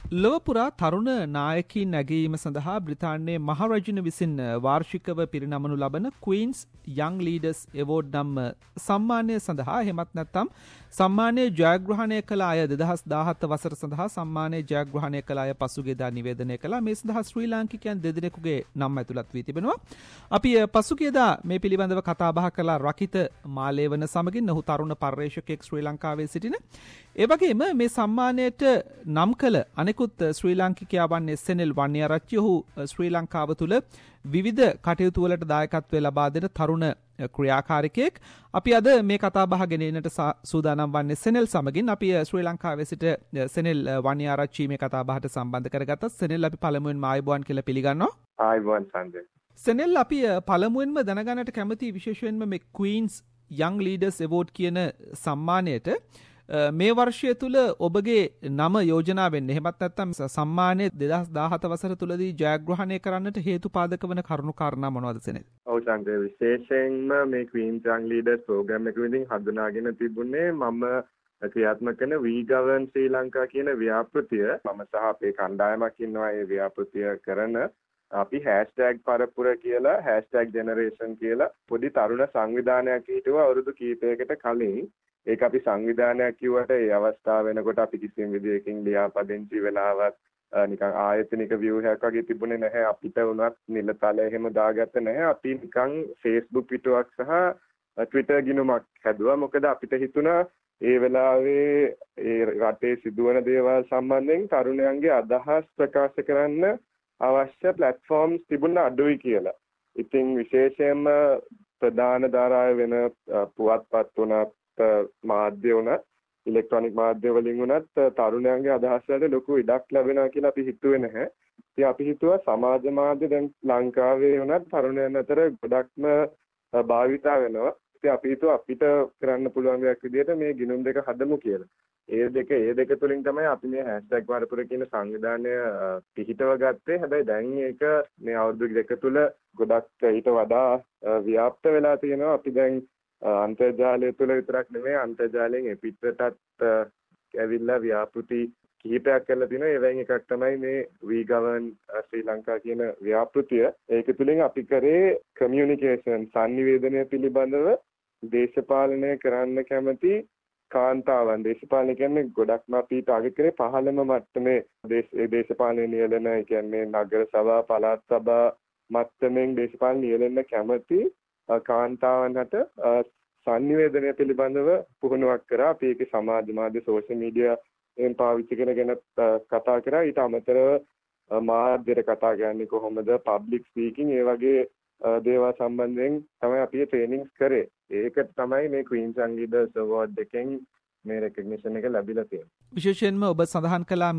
ලොව පුරා තරුණ නායකයින් නැගීම සඳහා බ්‍රිතාන්‍යයේ මහරජුන විසින් වාර්ෂිකව පිරිනමනු ලබන Queen's Young Leaders Award නම් සම්මානය සඳහා එහෙමත් නැත්නම් සම්මානය ජයග්‍රහණය කළ අය 2017 වසර සඳහා සම්මානය ජයග්‍රහණය කළ අය පසුගියදා නිවේදනය කළා. මේ සඳහා ශ්‍රී ලාංකිකයන් දෙදෙනෙකුගේ නම් ඇතුළත් වී තිබෙනවා. අපි පසුගියදා මේ පිළිබඳව කතා බහ කළා රකිත මාලේවන සමගින්. ඔහු තරුණ පර්යේෂකයෙක් ශ්‍රී ලංකාවේ සිටින. ඒ වගේම මේ සම්මානයට නම් කළ අනෙකුත් ශ්‍රී ලාංකිකයා වන්නේ SNL වන්නිආරච්චි. ඔහු ශ්‍රී ලංකාව තුළ විවිධ කටයුතු වලට දායකත්වය ලබා දෙන තරුණ ක්‍රියාකාරිකයෙක්. අපි අද මේ කතා බහ ගෙනෙන්නට සූදානම් වන්නේ SNL සමගින්. අපි ශ්‍රී ලංකාවේ සිට SNL වන්නිආරච්චි මේ කතා බහට සම්බන්ධ කරගත්තා. SNL අපි පළමුවෙන්ම ආයුබෝවන් කියලා පිළිගන්නවා. ආයුබෝවන් සංජය. SNL අපි පළමුවෙන්ම දැනගන්නට කැමති විශේෂයෙන්ම මේ Queen's Young Leaders Award කියන සම්මානයට මේ වර්ෂය තුල ඔබගේ නම යෝජනා වෙන්නේ. එහෙමත් නැත්නම් සම්මානයේ 2017 වසර තුලදී ජයග්‍රහණය කරන්නට හේතුපාදක වන කරුණු කාරණා මොනවද සෙනෙල්? ඔව් සංජය, විශේෂයෙන්ම මේ Queen's Young Leaders ප්‍රෝග්‍රෑම් එක විදිහින් හඳුනාගෙන තිබුණේ මම ක්‍රියාත්මක කරන We Govern ශ්‍රී ලංකා කියන ව්‍යාපෘතිය. මම සහ අපේ කණ්ඩායමක් ඉන්නවා ඒ ව්‍යාපෘතිය කරන. අපි #පරපුර කියලා #generation කියලා පොඩි තරුණ සංවිධානයක් හිටුවා අවුරුදු කීපයකට කලින්. ඒක අපි සංවිධානයක් කිව්වට ඒ අවස්ථාව වෙනකොට අපි කිසිම විදියකින් ලියාපදිංචි වෙලාවත් නිකන් ආයතනික ව්‍යුහයක් වගේ තිබුණේ නැහැ. අපිට උනත් නිලතල එහෙම දාගත්තේ නැහැ. අපි නිකන් Facebook පිටුවක් සහ Twitter ගිණුමක් හැදුවා. මොකද අපිට හිතුණා ඒ වෙලාවේ ඒ රටේ සිදුවන දේවල් සම්බන්ධයෙන් තරුණයන්ගේ අදහස් ප්‍රකාශ කරන්න අවශ්‍ය platforms තිබුණ අඩුයි කියලා. ඉතින් විශේෂයෙන්ම ප්‍රධාන ධාරාවේ වෙන පුවත්පත් උනත් මාධ්‍ය වුණත් ඉලෙක්ට්‍රොනික මාධ්‍ය වලින් වුණත් තරුණයන්ගේ අදහස් වලට ලොකු ඉඩක් ලැබෙනවා කියලා අපි හිතුවේ නැහැ. ඉතින් අපි හිතුවා සමාජ මාධ්‍ය දැන් ලංකාවේ වුණත් තරුණයන් අතර ගොඩක්ම භාවිතා වෙනවා. ඉතින් අපි හිතුවා අපිට කරන්න පුළුවන් දෙයක් විදිහට මේ ගිණුම් දෙක හදමු කියලා. ඒ දෙක තුලින් තමයි අපි මේ #වරපුර කියන සංවිධානය පිහිටව ගත්තේ. හැබැයි දැන් ඒක මේ අවුරුදු දෙක තුල ගොඩක් ඊට වඩා ව්‍යාප්ත වෙලා තියෙනවා. අපි දැන් අන්තර්ජාලය තුළ විතරක් නෙමෙයි අන්තර්ජාලයෙන් පිටරටත් ඇවිල්ලා ව්‍යාපෘති කිහිපයක් කරලා තිනවා. ඒවෙන් එකක් තමයි මේ We Govern ශ්‍රී ලංකා කියන ව්‍යාපෘතිය. ඒක තුළින් අපි කරේ කමියුනිකේෂන් සංනිවේදනය පිළිබඳව දේශපාලනය කරන්න කැමති කාන්තාවන්. දේශපාලනය කියන්නේ ගොඩක්ම අපි ටාගට් කරේ පහළම මට්ටමේ දේශපාලනය නියැලෙන, ඒ කියන්නේ නගර සභා පළාත් සභා මට්ටමින් දේශපාලන නියැලෙන්න කැමති කාන්තාවන්ට සංනිවේදනය පිළිබඳව පුහුණුවක් කරා. අපි ඒකේ සමාජ මාධ්‍ය සෝෂල් මීඩියා එන් පාවිච්චි කරන ගැන කතා කරා. ඊට අමතරව මාධ්‍යයට කතා කරන්නේ කොහොමද, පබ්ලික් ස්පීකින්, ඒ වගේ දේවල් සම්බන්ධයෙන් තමයි අපි ට්‍රේනින්ග්ස් කරේ. ඒකට තමයි මේ Queen's Young Leaders Award එකෙන් මේ රෙකග්නිෂන් එක ලැබිලා තියෙනවා. විශේෂයෙන්ම ඔබ සඳහන් කළා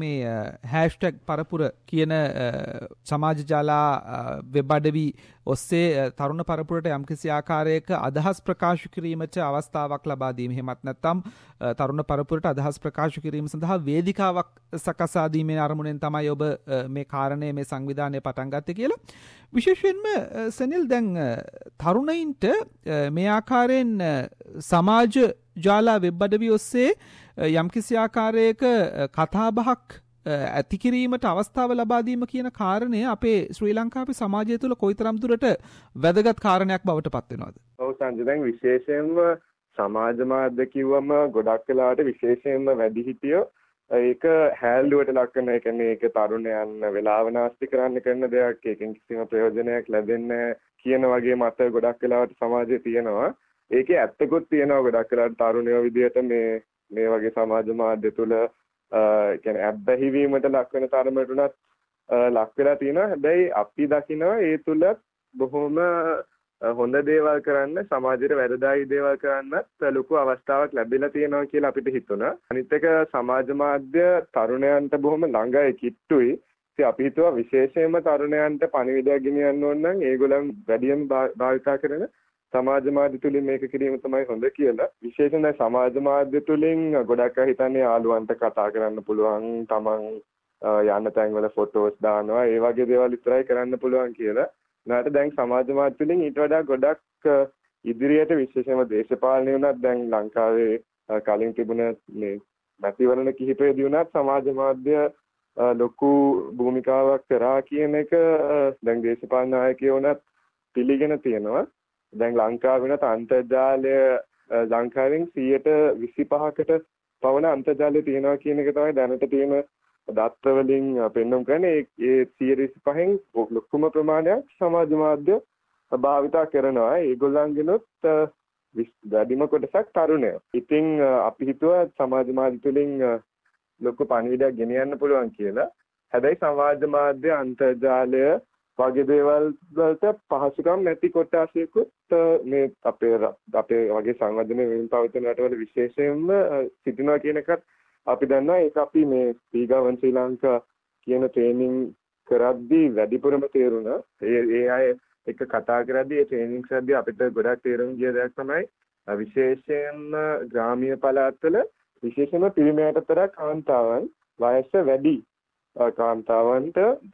මේ #පරපුර කියන සමාජ ජාලා වෙබ් අඩවි ඔස්සේ තරුණ පරපුරට යම්කිසි ආකාරයක අදහස් ප්‍රකාශ කිරීමට අවස්ථාවක් ලබා දීම. එහෙමත් නැත්නම් තරුණ පරපුරට අදහස් ප්‍රකාශ කිරීම සඳහා වේදිකාවක් සකසා දීමේ අරමුණෙන් තමයි ඔබ මේ කාරණය මේ සංවිධානය පටන් ගත්තේ කියලා. විශේෂයෙන්ම සෙනෙල් දැන් තරුණයින්ට මේ ආකාරයෙන් සමාජ ජාලා වෙබ් අඩවි ඔස්සේ යම්කිසි ආකාරයක කතාබහක් ඇති කිරීමට අවස්ථාව ලබා දීම කියන කාරණය අපේ ශ්‍රී ලංකාවේ සමාජය තුළ කොයිතරම් දුරට වැදගත් කාරණයක් බවට පත් වෙනවද? ඔව් සංජය, දැන් විශේෂයෙන්ම සමාජ මාධ්‍ය කිව්වම ගොඩක් වෙලාවට විශේෂයෙන්ම වැඩිහිටියෝ ඒක හැල්ලුවට ලක් කරන, ඒ කියන්නේ ඒක තරුණයන් වෙලාව නාස්ති කරන්න කරන දෙයක්, ඒකෙන් කිසිම ප්‍රයෝජනයක් ලැබෙන්නේ කියන වගේ මත ගොඩක් වෙලාවට සමාජයේ තියෙනවා. ඒකේ ඇත්තකුත් තියෙනවා. ගොඩක් වෙලාවට තරුණයෝ විදිහට මේ වගේ සමාජ මාධ්‍ය තුළ කියන්නේ අබ්බැහි වීමට ලක් වෙන තරමට උනත් ලක් වෙලා තියෙනවා. හැබැයි අපි දකිනවා ඒ තුළ බොහොම හොඳ දේවල් කරන්න, සමාජයට වැරදායි දේවල් කරන්නත් ලොකු අවස්ථාවක් ලැබිලා තියෙනවා කියලා අපිට හිතුණා. අනිත් එක සමාජ මාධ්‍ය තරුණයන්ට බොහොම ළඟයි, කිට්ටුයි. ඉතින් අපි හිතුවා විශේෂයෙන්ම තරුණයන්ට පණිවිඩයක් ගෙනියන්න ඕන නම් ඒගොල්ලන් වැඩියෙන් භාවිතා කරන සමාජ මාධ්‍ය තුලින් මේක කිරීම තමයි හොඳ කියලා. විශේෂයෙන් දැන් සමාජ මාධ්‍ය තුලින් ගොඩක් අය හිතන්නේ යාළුවන්ට කතා කරන්න පුළුවන්, තමන් යන්න තැන්වල ෆොටෝස් දානවා, ඒ වගේ දේවල් විතරයි කරන්න පුළුවන් කියලා. නැත්නම් දැන් සමාජ මාධ්‍ය තුලින් ඊට වඩා ගොඩක් ඉදිරියට විශේෂයෙන්ම දේශපාලනය වුණත් දැන් ලංකාවේ කලින් තිබුණ මේ මැතිවරණ කිහිපයේදී වුණත් සමාජ මාධ්‍ය ලොකු භූමිකාවක් කරා කියන එක දැන් දේශපාලන නායකයෝ උනත් පිළිගෙන තියෙනවා. දැන් ලංකාවේ වෙනත් අන්තර්ජාලය ලංකාවෙන් 25%කට පවන අන්තර්ජාලය තියෙනවා කියන එක තමයි දැනට තියෙන දත්ත වලින් පෙන්වුම් කරන්නේ. ඒ 25%න් ලොකුම ප්‍රමාණයක් සමාජ මාධ්‍ය භාවිතා කරනවා. ඒගොල්ලන්ගෙනුත් වැඩිම කොටසක් තරුණයෝ. ඉතින් අපි හිතුවා සමාජ මාධ්‍ය තුලින් ලොකු පණිවිඩයක් ගෙනියන්න පුළුවන් කියලා. හැබැයි සමාජ මාධ්‍ය අන්තර්ජාලය වගේ දේවල් වලට පහසුකම් නැති කොටසකුත් මේ අපේ වගේ සංවර්ධනය වෙමින් පවතින රටවල විශේෂයෙන්ම සිටිනවා කියන එකත් අපි දන්නවා. ඒක අපි මේ ශ්‍රී ශ්‍රී ලංකා කියන ට්‍රේනින් කරද්දී වැඩිපුරම තේරුණා. ඒ අය එක කතා කරද්දී ඒ ට්‍රේනින් කරද්දී අපිට ගොඩක් තේරුම් ගිය දෙයක් තමයි විශේෂයෙන්ම ග්‍රාමීය පළාත්වල විශේෂයෙන්ම පිරිමියටතර කාන්තාවන් වයස වැඩි කාන්තාවන්ට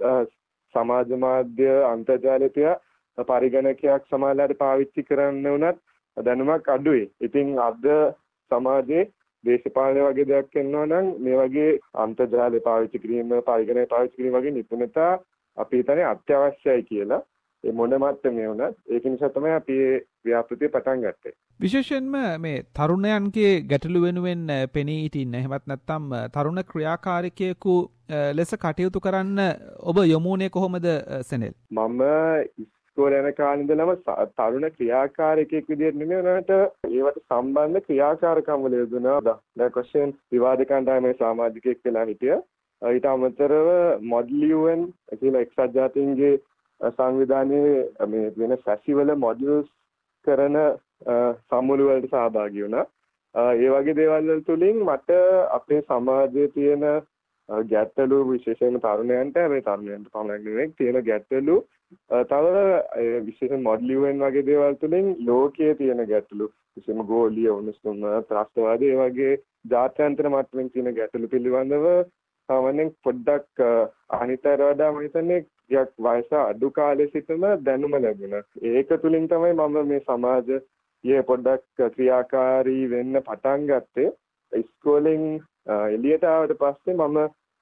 සමාජ මාධ්‍ය අන්තර්ජාලය පරිගණකයක් සමාජයට පාවිච්චි කරන්න උනත් දැනුමක් අඩුයි. ඉතින් අද සමාජයේ දේශපාලනය වගේ දෙයක් කරනවා නම් මේ වගේ අන්තර්ජාලය පාවිච්චි කිරීම, පරිගණක පාවිච්චි කිරීම වගේ නිපුණතා අපි හිතන්නේ අත්‍යවශ්‍යයි කියලා. ඒ මොන මට්ටමේ වුණත් ඒක නිසා තමයි අපි මේ ව්‍යාපෘතිය පටන් ගත්තේ. විශේෂයෙන්ම මේ තරුණයන්ගේ ගැටලු වෙනුවෙන් පෙනී සිටින්න එහෙමත් නැත්නම් තරුණ ක්‍රියාකාරිකයෙකු ලෙස කටයුතු කරන්න ඔබ යොමුනේ කොහොමද සෙනෙල්? මම ඉස්කෝලේ යන කාලේ ඉඳලම තරුණ ක්‍රියාකාරිකයෙක් විදිහට නෙමෙයි උනාට ඒවට සම්බන්ධ ක්‍රියාකාරකම් වල යෙදුණා. දැන් කොෂන් විවාද කණ්ඩායමේ සමාජිකයෙක් වෙලා හිටියා. ඊට අමතරව මොඩල් UN කියලා එක්සත් ජාතීන්ගේ සංවිධානයේ මේ වෙන ෆැස්ටිවල් මොඩල්ස් කරන සමුළු වලට සහභාගී වුණා. ඒ වගේ දේවල් තුලින් මට අපේ සමාජයේ තියෙන ගැටලු විශේෂයෙන්ම තරුණයන්ට මේ තරුණයන්ට පමණක් නෙවෙයි තියෙන ගැටලු තව විශේෂයෙන් මොඩල් UN වගේ දේවල් තුලින් ලෝකයේ තියෙන ගැටලු විශේෂයෙන්ම ගෝලීය උණුසුම ත්‍රස්තවාදී ඒ වගේ ජාත්‍යන්තර මට්ටමින් තියෙන ගැටලු පිළිබඳව සාමාන්‍යයෙන් පොඩ්ඩක් අනිතර වඩා මම හිතන්නේ ටිකක් වයස අඩු කාලේ සිටම දැනුම ලැබුණා. ඒක තුලින් තමයි මම මේ සමාජයේ පොඩ්ඩක් ක්‍රියාකාරී වෙන්න පටන් ගත්තේ. ඉස්කෝලෙන් එළියට ආවට පස්සේ මම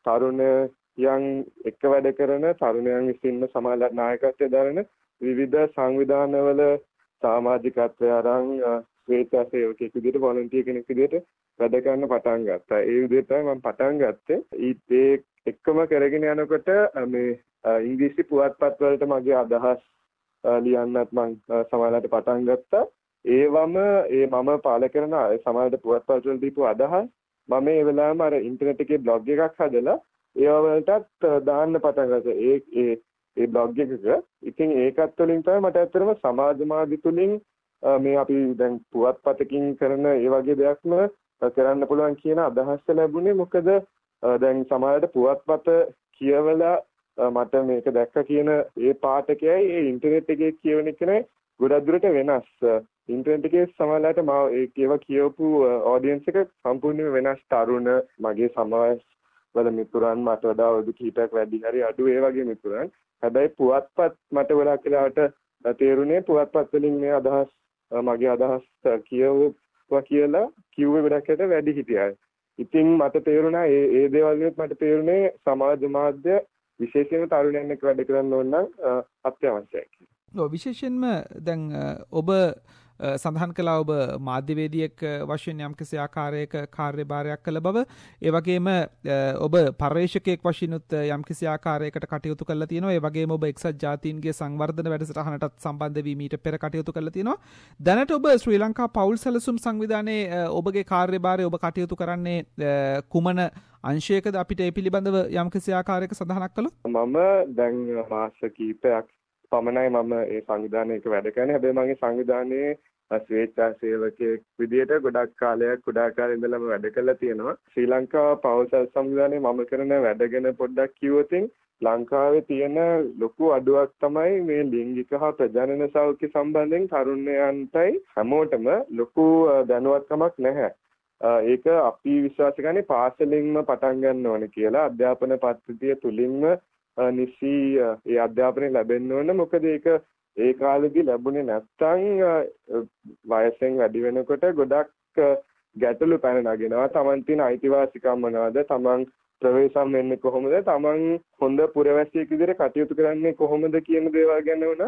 තරුණයන් එක්ක වැඩ කරන තරුණයන් විසින්ම සමාජ නායකත්වයේ දරන විවිධ සංවිධානවල සමාජිකත්වය අරන් ස්වේච්ඡා සේවකයෙක් විදිහට වොලන්ටියර් කෙනෙක් විදිහට වැඩ කරන්න පටන් ගත්තා. ඒ විදිහට තමයි මම පටන් ගත්තේ. ඒ එක්කම කරගෙන යනකොට මේ ඉංග්‍රීසි පුවත්පත් වලට මගේ අදහස් ලියන්නත් මම සමාජයට පටන් ගත්තා. ඒවම මම පාල කරන සමාජයට පුවත්පත් වල දීපු අදහස් මම ඒ වෙලාවම අර ඉන්ටර්නෙට් එකේ බ්ලොග් එකක් හදලා ඒව වලටත් දාන්න පටන් ගත්තා. ඒ බ්ලොග් එකක ඉතින් ඒකත් වලින් තමයි මට ඇත්තටම සමාජ මාධ්‍ය තුලින් මේ අපි දැන් පුවත්පතකින් කරන ඒ වගේ දෙයක්ම කරන්න පුළුවන් කියන අදහස ලැබුණේ. මොකද දැන් සමහරවිට පුවත්පත කියවලා මට මේක දැක්ක කියන ඒ පාඨකයයි ඒ ඉන්ටර්නෙට් එකේ කියවන එකනේ ගොඩක් දුරට වෙනස්. ඉන්ටර්නෙට් එකේ සමහරවිට ඒව කියවපු ඔඩියන්ස් එක සම්පූර්ණයෙන්ම වෙනස්. තරුණ මගේ සමාජ වල මිතුරන් මට වඩා අවුරුදු කිහිපයක් වැඩි හරි අඩු ඒ වගේ මිතුරන්. හැබැයි පුවත්පත් මට ගොඩක් වෙලාවට තේරුනේ පුවත්පත් වලින් මේ අදහස් මගේ අදහස් කියවුවා කියලා කිව්වේ ගොඩක්ට වැඩි හිටියයි. ඉතින් මට තේරුණා ඒ දේවල් වලත් මට තේරුනේ සමාජ මාධ්‍ය විශේෂයෙන්ම තරුණයන් එක්ක වැඩ කරන්න ඕන නම් අත්‍යවශ්‍යයි කියලා. විශේෂයෙන්ම දැන් ඔබ සඳහන් කළා ඔබ මාධ්‍යවේදියෙක් වශයෙන් යම්කිසි ආකාරයක කාර්යභාරයක් කළ බව. ඒ වගේම ඔබ පර්යේෂකයෙක් වශයෙන්ුත් යම්කිසි ආකාරයකට කටයුතු කරලා තියෙනවා. ඒ වගේම ඔබ එක්සත් ජාතීන්ගේ සංවර්ධන වැඩසටහනටත් සම්බන්ධ වී මීට පෙර කටයුතු කරලා තියෙනවා. දැනට ඔබ ශ්‍රී ලංකා පවුල් සැලසුම් සංවිධානයේ ඔබගේ කාර්යභාරය ඔබ කටයුතු කරන්නේ කුමන අංශයකද? අපිට ඒ පිළිබඳව යම්කිසි ආකාරයක සඳහනක් කළොත්. මම දැන් මාස කිහිපයක් පමණයි මම ඒ සංවිධානයක වැඩ කරන්නේ. හැබැයි මගේ සංවිධානයේ ස්වේච්ඡා සේවකයෙක් විදිහට ගොඩක් කාලයක් කුඩා කාලේ ඉඳලම වැඩ කරලා තියෙනවා. ශ්‍රී ලංකා පවුල් සංවිධානයේ මම කරන වැඩ ගැන පොඩ්ඩක් කිව්වොත් ලංකාවේ තියෙන ලොකු අඩුවක් තමයි මේ ලිංගික හා ප්‍රජනන සෞඛ්‍ය සම්බන්ධයෙන් තරුණයන්ටයි හැමෝටම ලොකු දැනුවත්කමක් නැහැ. ඒක අපි විශ්වාස කරන්නේ පාසලින්ම පටන් ගන්න ඕනේ කියලා. අධ්‍යාපන පද්ධතිය තුලින්ම නිසි ඒ අධ්‍යාපනය ලැබෙන්න ඕන. මොකද ඒක ඒ කාලෙදි ලැබුණේ නැත්නම් වයසෙන් වැඩි වෙනකොට ගොඩක් ගැටලු පැන නගිනවා. Taman තියෙන අයිතිවාසිකම් මොනවද? Taman ප්‍රවේශම් වෙන්නේ කොහොමද, තමන් හොඳ පුරවැසියෙක් විදිහට කටයුතු කරන්නේ කොහොමද කියන දේවල් ගැන වුණා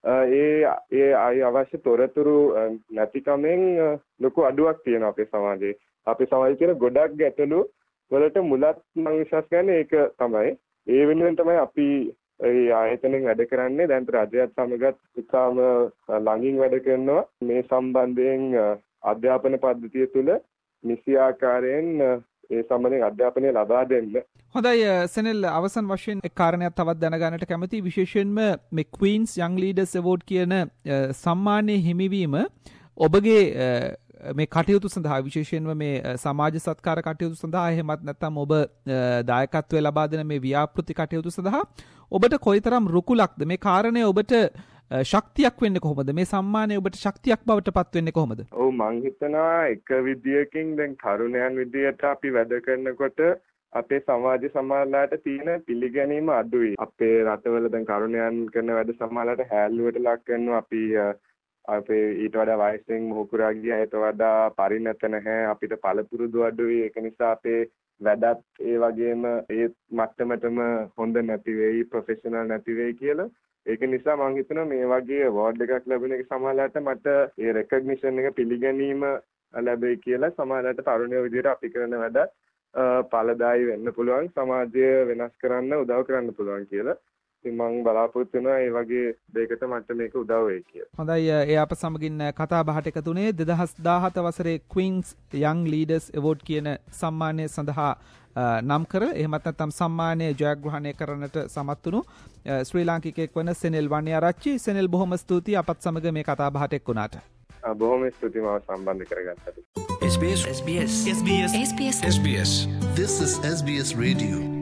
ඒ අවශ්‍ය තොරතුරු නැතිකමෙන් ලොකු අඩුවක් තියෙනවා අපේ සමාජයේ. අපේ සමාජයේ තියෙන ගොඩක් ගැටලු වලට මුලත් මම විශ්වාස කරන්නේ ඒක තමයි. ඒ වෙනුවෙන් තමයි අපි ඒ ආයතනෙන් වැඩ කරන්නේ. දැන් රජයත් සමගත් ඉතාම ළඟින් වැඩ කරනවා මේ සම්බන්ධයෙන් අධ්‍යාපන පද්ධතිය තුළ නිසි ආකාරයෙන් ඒ සම්බන්ධයෙන් අධ්‍යාපනය ලබා දෙන්න. හොඳයි සෙනෙල්, අවසන් වශයෙන් එක් කාරණයක් තවත් දැනගන්නට කැමතියි. විශේෂයෙන්ම මේ Queen's Young Leaders Award කියන සම්මානයේ හිමිවීම ඔබගේ මේ කටයුතු සඳහා, විශේෂයෙන්ම මේ සමාජ සත්කාර කටයුතු සඳහා, එහෙමත් නැත්නම් ඔබ දායකත්වය ලබා දෙන මේ ව්‍යාපෘති කටයුතු සඳහා ඔබට කොයිතරම් රුකුලක්ද? මේ කාරණය ඔබට ශක්තියක් වෙන්නේ කොහොමද? මේ සම්මානය ඔබට ශක්තියක් බවට පත් වෙන්නේ කොහොමද? ඔව්, මං හිතනවා එක විදියකින් දැන් තරුණයන් විදියට අපි වැඩ කරනකොට අපේ සමාජ සමාජලාට තියෙන පිළිගැනීම අඩුයි. අපේ රටවල දැන් තරුණයන් කරන වැඩ සමාජලාට හැල්ලුවට ලක් කරනවා. අපේ ඊට වඩා වයසෙන් මොහුකුරා ගියාට වඩා පරිණත නැහැ. අපිට පළපුරුදු අඩුයි. ඒක නිසා අපේ වැඩත් ඒ වගේම ඒ මට්ටමටම හොඳ නැති වෙයි, ප්‍රොෆෙෂනල් නැති වෙයි කියලා. ඒක නිසා මම හිතනවා මේ වගේ අවෝඩ් එකක් ලැබෙන එක සමාජලාට මට ඒ රෙකග්නිෂන් එක පිළිගැනීම ලැබෙයි කියලා සමාජලාට තරුණයෝ විදිහට අපි කරන වැඩ ඵලදායී වෙන්න පුළුවන්, සමාජය වෙනස් කරන්න උදව් කරන්න පුළුවන් කියලා. ඉතින් මම බලාපොරොත්තු වෙනවා මේ වගේ දෙයකට මට මේක උදව් වෙයි කියලා. හොඳයි, ඒ අප සමගින් කතා බහට එකතු වුණේ 2017 වසරේ Queen's Young Leaders Award කියන සම්මානය සඳහා නම් කර, එහෙමත් නැත්නම් සම්මානය ජයග්‍රහණය කරන්නට සමත් වුණු ශ්‍රී ලාංකිකයෙක් වන සෙනෙල් වනිආරච්චි. සෙනෙල්, බොහොම ස්තුතියි අපත් සමග මේ කතා බහට එක් වුණාට. බොහොම ස්තුතියි මාව සම්බන්ධ කරගත්තට. SBS. This is SBS Radio.